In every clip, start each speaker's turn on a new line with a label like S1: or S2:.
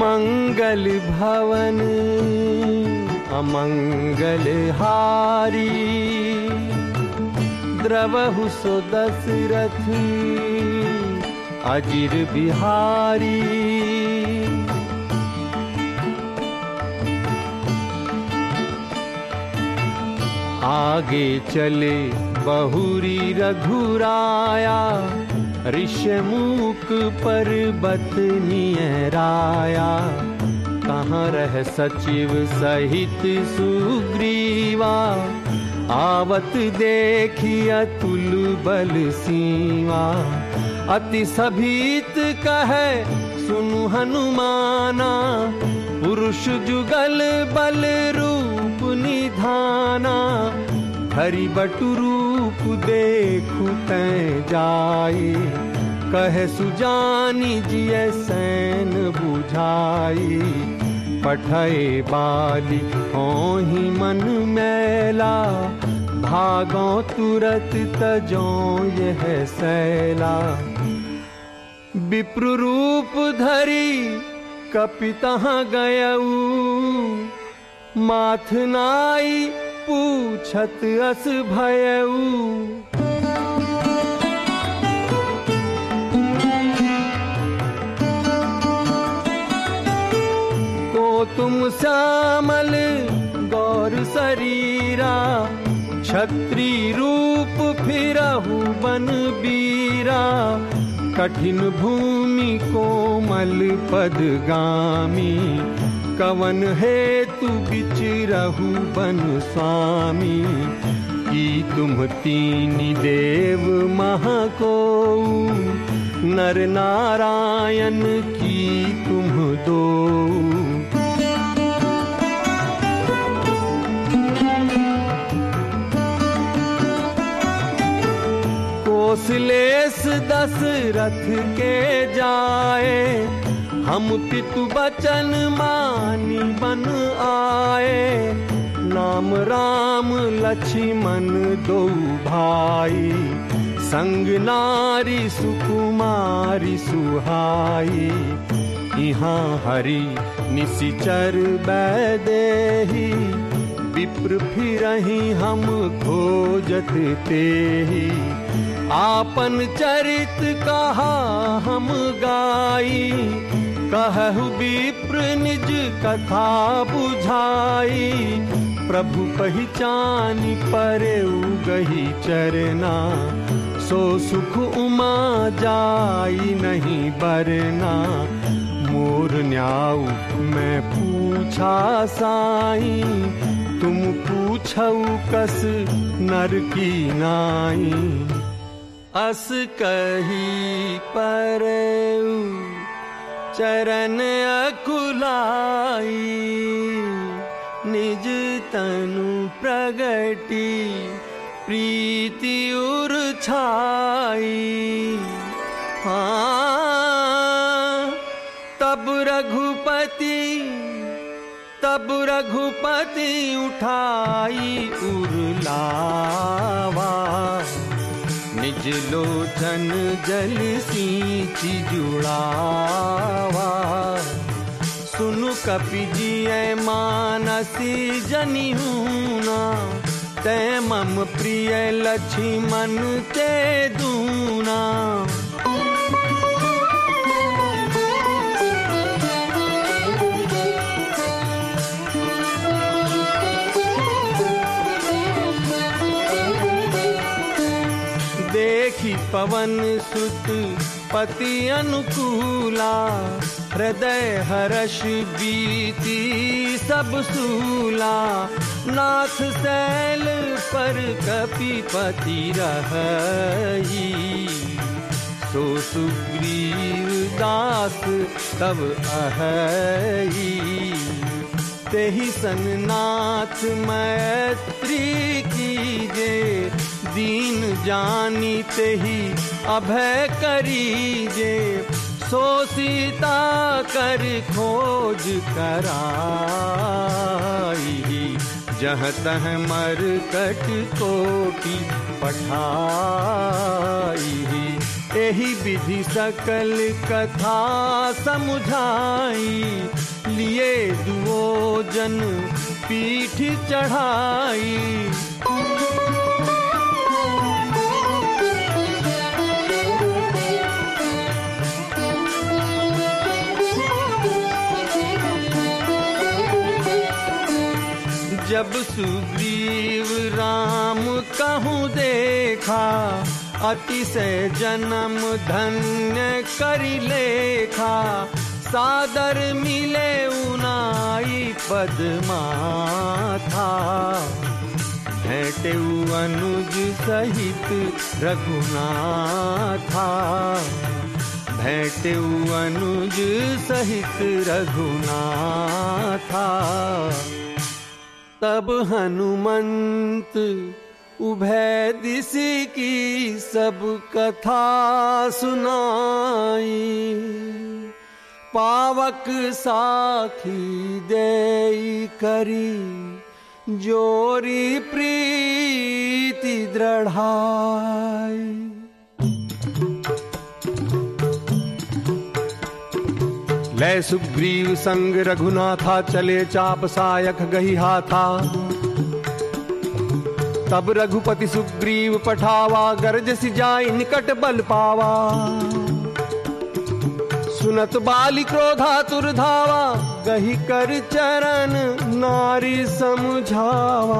S1: मंगल भवन अमंगल हारी, द्रवहु सो दशरथ अजिर बिहारी। आगे चले बहुरी रघुराया, ऋषमुख पर्वत नियराया। कहाँ रह सचिव सहित सुग्रीवा, आवत देखी अतुल बल सीवा। अति सभीत कहे सुनु हनुमाना, पुरुष जुगल बल रूप निधाना। हरि बटु रूप देखु तै जाई, कहे सुजानी जिय सैन बुझाई। पठय बाली होहि मन मैला, भागो तुरत तजो यह सैला। विप्र रूप धरी कपि तहाँ गयऊ, माथ नाई पूछत अस भयऊ। को तुम श्यामल गौर शरीरा, क्षत्रि रूप फिरहु बन बीरा। कठिन भूमि कोमल पदगामी, कवन हेतु बिचरहु बन स्वामी। की तुम तीनि देव महकोऊ, नर नारायण की तुम दोऊ। कौशलेश दशरथ के जाए, हम पितु बचन मानी बन आए। नाम राम लक्ष्मण दो भाई, संग नारी सुकुमारी सुहाई। यहाँ हरि निशिचर बैदेही, विप्र फिरहि हम खोजत तेहि। आपन चरित कहा हम गाई, कहु विप्र निज कथा बुझाई। प्रभु पहिचानी परेउ गही चरना, सो सुख उमा जाई नहीं बरना। मोर न्याऊ मैं पूछा साई, तुम पूछऊ कस नर की नाई। अस कही परेउ चरण अकुलाई, निज तनु प्रगति प्रीति उर छाई। हाँ तब रघुपति उठाई उरलावा। निज लोचन जल सींचि जुड़ावा। सुनु कपि जिय मानसी जनि हूना, तै मम प्रिय लक्ष्मण ते दूना। देखी पवन सुत पति अनुकूला, हृदय हर्ष बीती सब सूला। नाथ शैल पर कपिपति रहई, सो सुग्रीव दास तब अहई। तेहि सन नाथ मैत्री कीजे, दीन जानी तेहि अभय करीजे। सो सीता कर खोज कराई, जहाँ तह मरकट कोटि पठाई। एही विधि सकल कथा समुझाई, लिए दुओ जन पीठ चढ़ाई। जब सुग्रीव राम कहूँ देखा, अतिशय जन्म धन्य करि लेखा। सादर मिले उनाई पद माथा, भेंटेउ अनुज सहित रघुनाथा। भेंटेउ अनुज सहित रघुनाथा। तब हनुमंत उभय दिश की सब कथा सुनाई, पावक साखी देई करी जोरी प्रीति दृढ़ाई। लय सुग्रीव संग रघुनाथा, चले चाप सायक गही हाथा। तब रघुपति सुग्रीव पठावा, गरज सि जाई निकट बल पावा। सुनत बाली क्रोधातुर धावा, गही कर चरण नारी समझावा।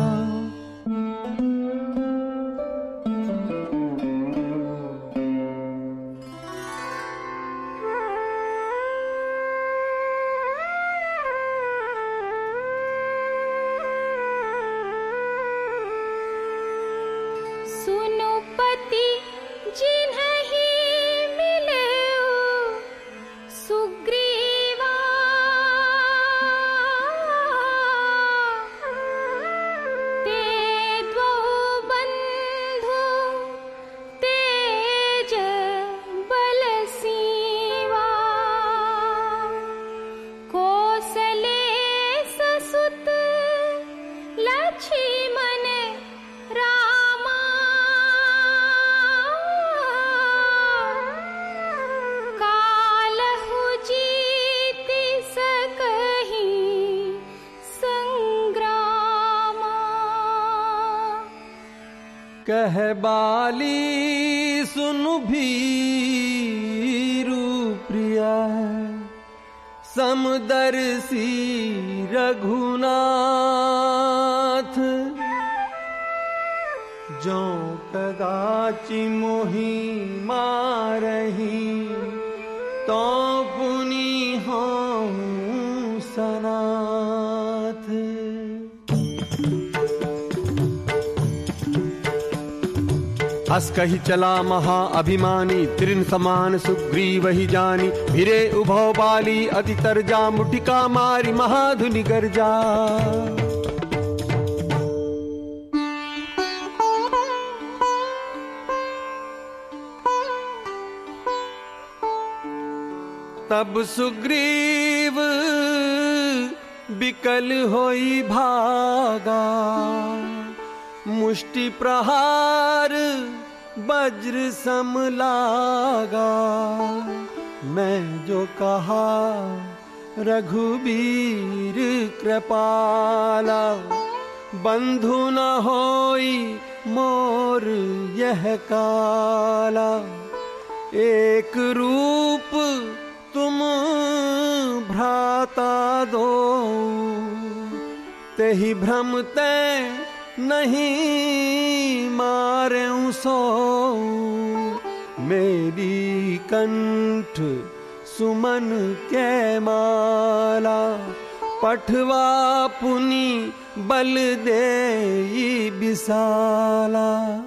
S1: कह बाली सुनु भीरु प्रिया, समदर्शी रघुनाथ। जो कदाचि मोहि मारही, तो पुनि होऊं सनाथ। हस कही चला महा अभिमानी, तृण समान सुग्रीव ही जानी। भिरे उभौ बाली अति तरजा, मुटिका मारी महाधुनि गर्जा। तब सुग्रीव बिकल होई भागा, मुष्टि प्रहार वज्र सम लागा। मैं जो कहा रघुबीर कृपाला, बंधु न होई मोर यह काला। एक रूप तुम भ्राता दो, तेहि भ्रम ते नहीं मारें सो। मेरी कंठ सुमन के माला, पठवा पुनि बल देई विशाला।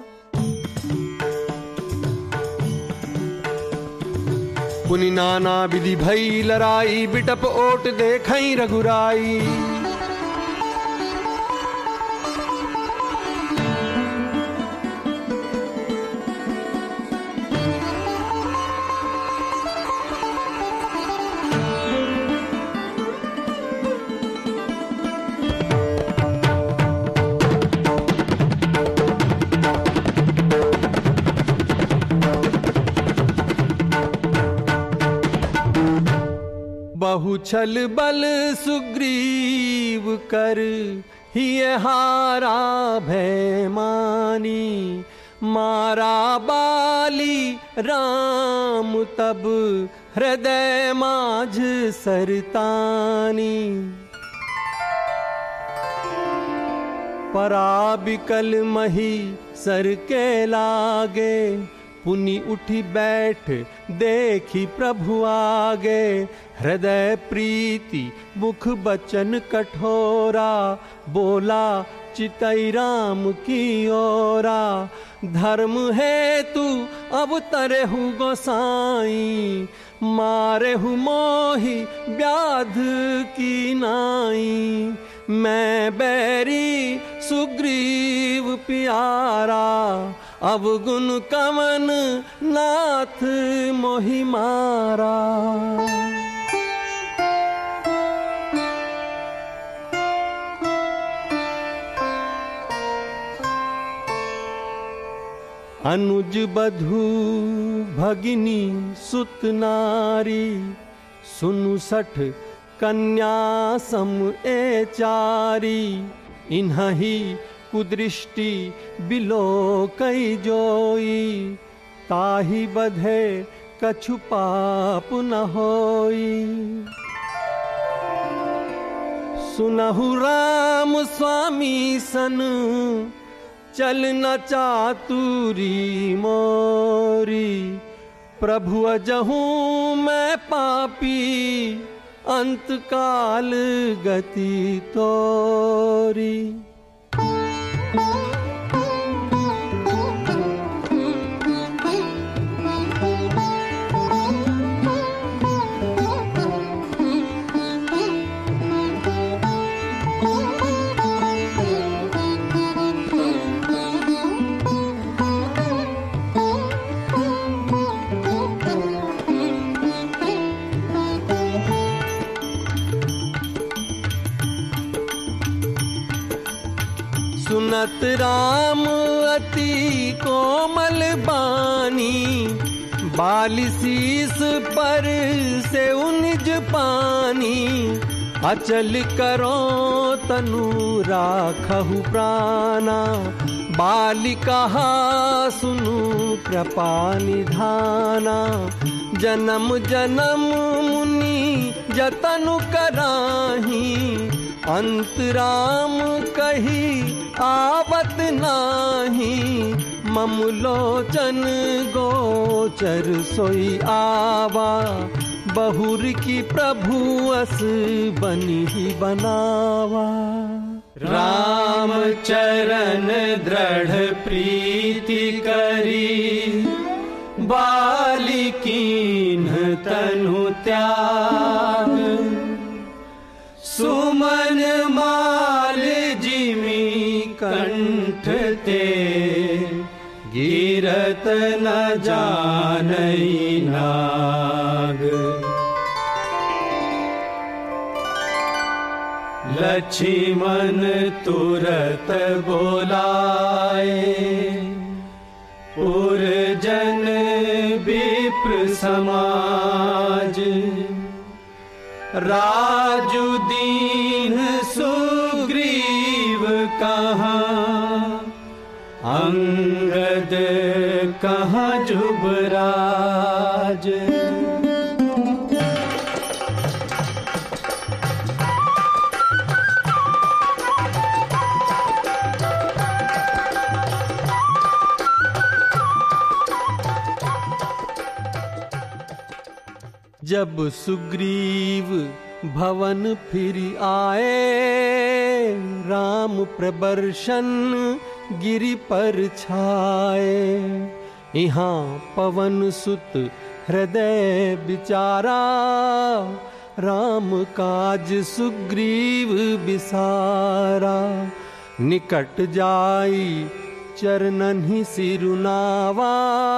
S1: पुनि नाना विधि भई लड़ाई, बिटप ओट देखई रघुराई। बहु छल बल सुग्रीव कर ही हारा भय मानी, मारा बाली राम तब हृदय माझ सरतानी। पराबिकल मही सर के लागे, पुनि उठी बैठ देखी प्रभु आगे। हृदय प्रीति मुख बचन कठोरा, बोला चितई राम की ओरा। धर्म हेतु अब तरहु गोसाई, मारेहु मोहि व्याध की नाई। मैं बैरी सुग्रीव प्यारा, अवगुण कवन नाथ मोहि मारा। अनुज बधू भगिनी सुत नारी, सुनु सठ कन्या सम ए चारी। इन्हि कुदृष्टि बिलो कई जोई, ताहि बधे कछु पाप न होई। सुनहु राम स्वामी सन, चल न चातुरी मोरी। प्रभु अजहूँ मैं पापी, अंत काल गति तोरी। सुनत राम अति कोमल बानी, बाली शीस पर से उनिज पानी। अचल करो तनु राखहु प्राणा, बाली कहा सुनु कृपा निधाना। जन्म जन्म मुनि जतनु कराही, अंत राम कही आवत नाही। मम लोचन गोचर सोई आवा, बहुर की प्रभु अस बनी ही बनावा।
S2: राम चरण दृढ़ प्रीति करी, बाली कीन्ह तनु त्याग। सुमन माल जिमी कंठ ते, गिरत न जानई नाग। लक्ष्मण तुरत बोलाए, पुरजन विप्र समाज। राजु दीन सुग्रीव कहाँ, अंगद कहाँ जुबराज।
S1: जब सुग्रीव भवन फिर आए, राम प्रबर्शन गिरि पर छाए। यहाँ पवन सुत हृदय विचारा, राम काज सुग्रीव बिसारा। निकट जाई चरणन ही सिरुनावा,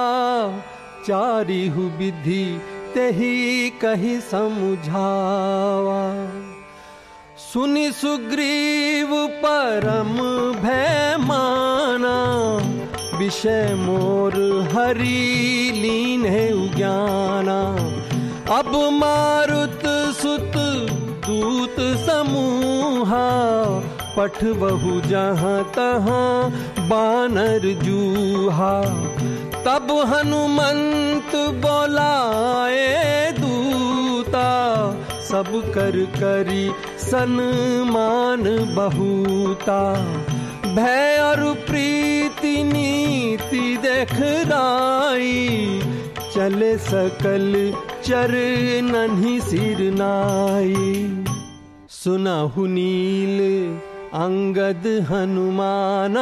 S1: चारिहु विधि तेहि कहि समझावा। सुनि सुग्रीव परम भय माना, विषय मोर हरि लीन है उज्ञाना। अब मारुत सुत दूत समूहा, पठबहु जहाँ तहाँ बानर जूहा। तब हनुमंत बोलाए दूता, सब कर करी सन्मान बहुता। भय और प्रीति नीति देखराई, चले सकल चरणहि सिर नाई। सुनहु नील अंगद हनुमाना,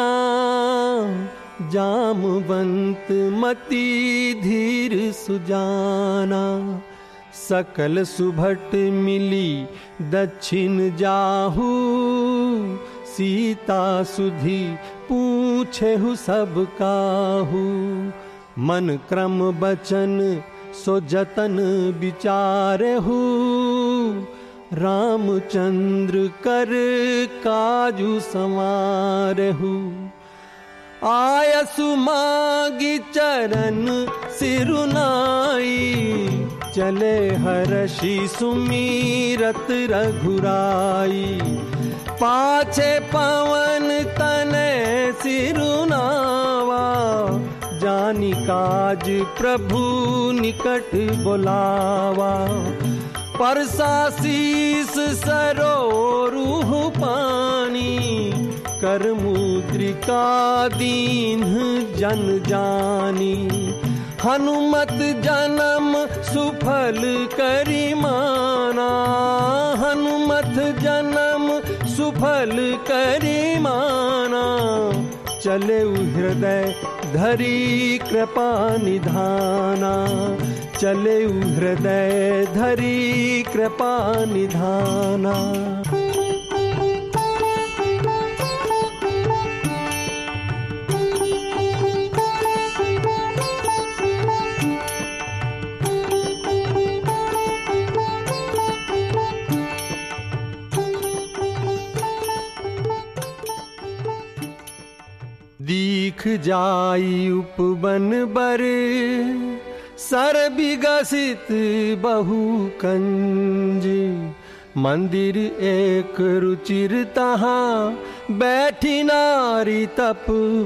S1: जामवंत मति धीर सुजाना। सकल सुभट मिली दक्षिण जाहू, सीता सुधी पूछेहु सब काहू। मन क्रम बचन सो जतन विचारेहु, रामचंद्र कर काजू संवारेहु। आयसु मागी चरण सिरुनाई, चले हर्षि सुमीरत रघुराई। पाछे पवन तने सिरुनावा, जानी काज प्रभु निकट बुलावा। परसा शीस सरोरुह पानी, कर मुद्रिका दीन जन जानी। हनुमत जन्म सुफल करी माना, हनुमत जन्म सुफल करी माना। चले हृदय धरी कृपा निधाना, चले हृदय धरी कृपा निधाना। दीख जाई उपवन बर, सर विगसित बहु कंज। मंदिर एक रुचिर तहाँ, बैठी नारी तप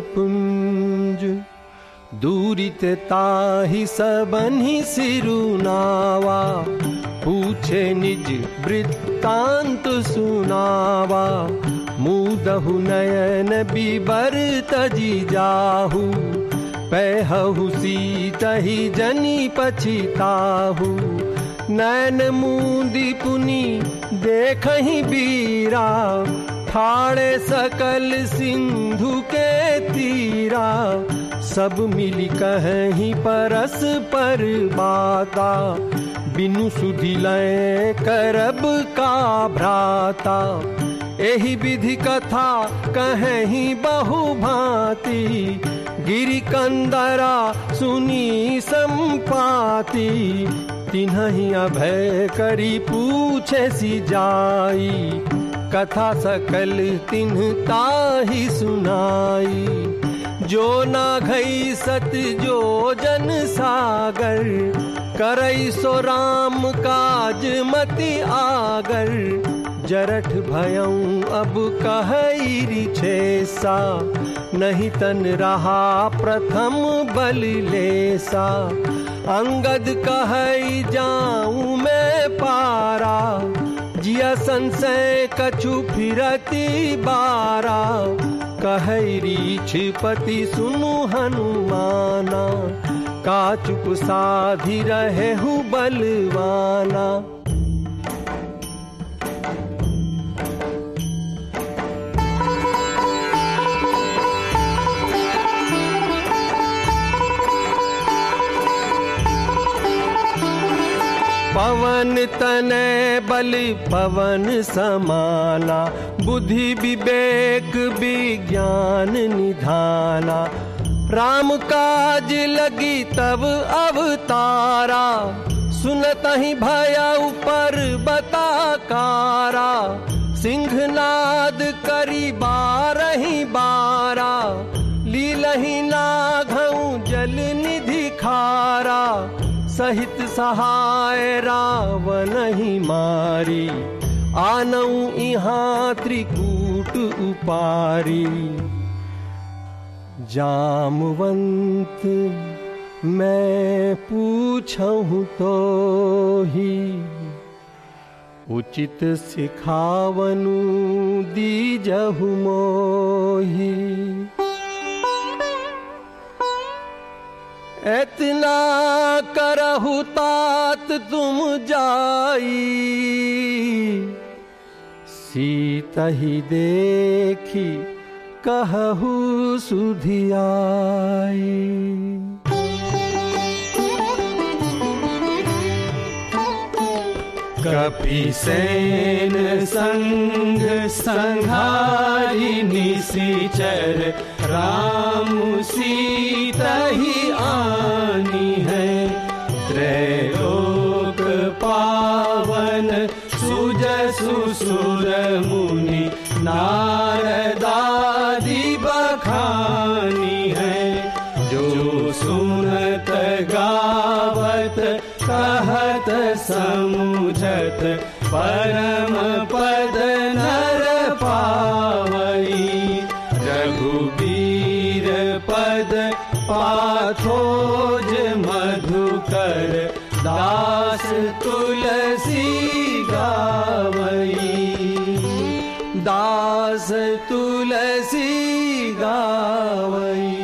S1: पुंज। दूरी ते ताहि सबन्हि सिरुनावा, पूछे निज वृत्तांत सुनावा। मुदहु नयन बिबर तजी जाहू, पैहु सीतहि जनि पछिताहू। नैन मूंदी पुनि देखहि बीरा, ठाड़े सकल सिंधु के तीरा। सब मिली कहीं परस पर बाता, बिनु सुधि लय करब का भ्राता। एहि विधि कथा कहीं बहु भांति, गिरि कंदरा सुनी संपाति। तिन्हि अभय करी पूछे सी जाई, कथा सकल तिन्ह ताहि सुनाई। जो ना घई सत जो जन सागर, करई सो राम काज मति आगर। जरठ भयऊं अब कहई रिछेसा, नहीं तन रहा प्रथम बल लेसा। अंगद कहई जाऊं मैं पारा, जिया संशय कछु फिरती बारा। कहई रीछपति सुनु हनुमाना, काचुक साधि रहेहु बलवाना। पवन तनय बल पवन समाना, बुद्धि विवेक विज्ञान निधाना। राम काज लगी तब अवतारा, सुनतहि भयउ पर्वता कारा। सिंहनाद करी बारहि बारा, लीलहि नाघउ जल निधि खारा। सहित सहाय रावण ही मारी, आनऊ इहाँ त्रिकूट उपारी। जामवंत मैं पूछहु तो ही, उचित सिखावनु दीजहु मोही। एतना करहु तात तुम जाई, सीता ही देखी कहहु सुधियाई।
S2: कपिसेन संग संहारी निशिचर, राम सीता ही आनी है। त्रैलोक पावन सुजसु सुर मुनि, नारदादि बखानी है। जो सुनत गावत कहत समुझत, परम पद नर पावई। रघुबीर पद पाथोज मधुकर, दास तुलसी गावई।
S1: दास तुलसी गावई।